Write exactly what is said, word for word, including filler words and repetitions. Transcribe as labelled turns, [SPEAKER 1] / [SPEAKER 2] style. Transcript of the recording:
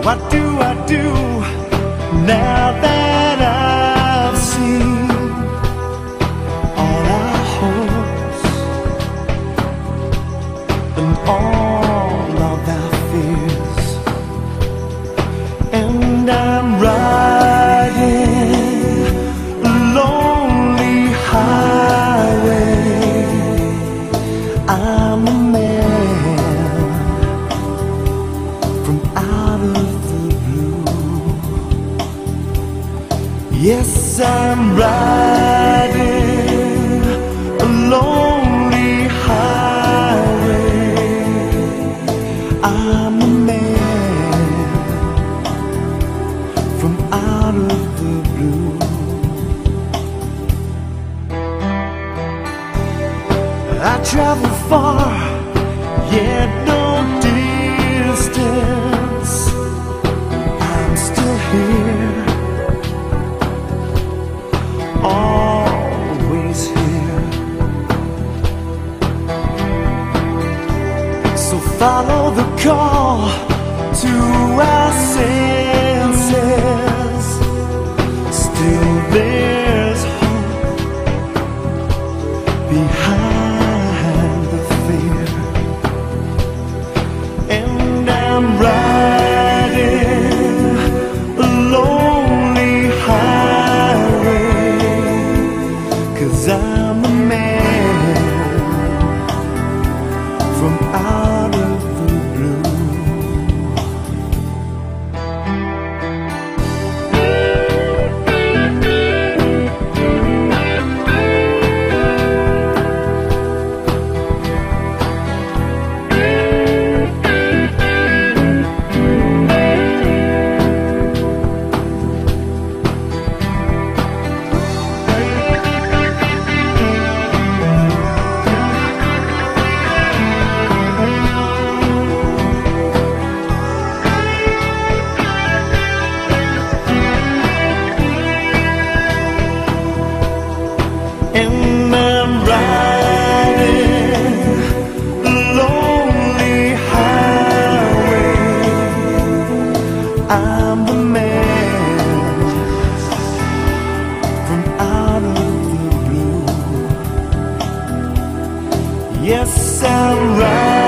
[SPEAKER 1] What do I do now that I've seen all our hopes and all of our fears? And I'm riding a lonely highway. I'm a man from out of the blue. Yes, I'm riding a lonely highway. I'm a man from out of the blue. I travel far, yet no distance. I'm still here, always here. So follow the call to our senses. Still there's hope behind the fear. And I'm riding a lonely highway, 'cause I'm a man from out of the blue. And I'm riding a lonely highway. I'm the man from out of the blue. Yes, I'm riding